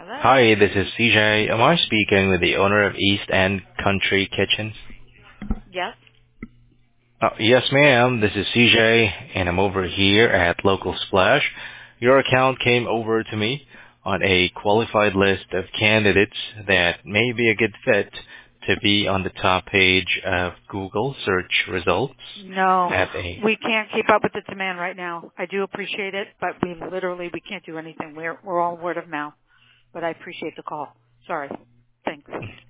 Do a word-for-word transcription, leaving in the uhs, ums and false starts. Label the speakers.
Speaker 1: Hi, this is C J. Am I speaking with the owner of East End Country Kitchens?
Speaker 2: Yes.
Speaker 1: Uh, yes, ma'am. This is C J, and I'm over here at Local Splash. Your account came over to me on a qualified list of candidates that may be a good fit to be on the top page of Google search results
Speaker 2: No,
Speaker 1: at a...
Speaker 2: we can't keep up with the demand right now. I do appreciate it, but we literally we can't do anything. We're we're all word of mouth. But I appreciate the call. Sorry. Thanks.